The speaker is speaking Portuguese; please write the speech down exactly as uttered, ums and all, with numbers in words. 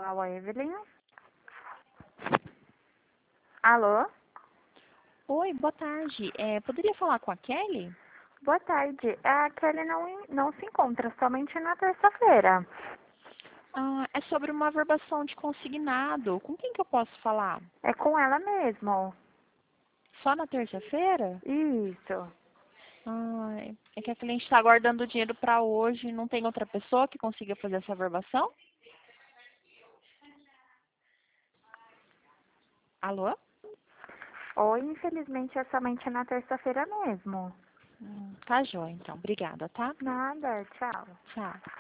Alô, Evelyn? Alô? Oi, boa tarde. É, poderia falar com a Kelly? Boa tarde. A Kelly não, não se encontra, somente na terça-feira. Ah, é sobre uma verbação de consignado. Com quem que eu posso falar? É com ela mesmo. Só na terça-feira? Isso. Ah, é que a cliente está guardando o dinheiro para hoje. Não tem outra pessoa que consiga fazer essa verbação? Alô? Ou, infelizmente, é somente na terça-feira mesmo. Hum, tá joia, então. Obrigada, tá? Nada, tchau. Tchau.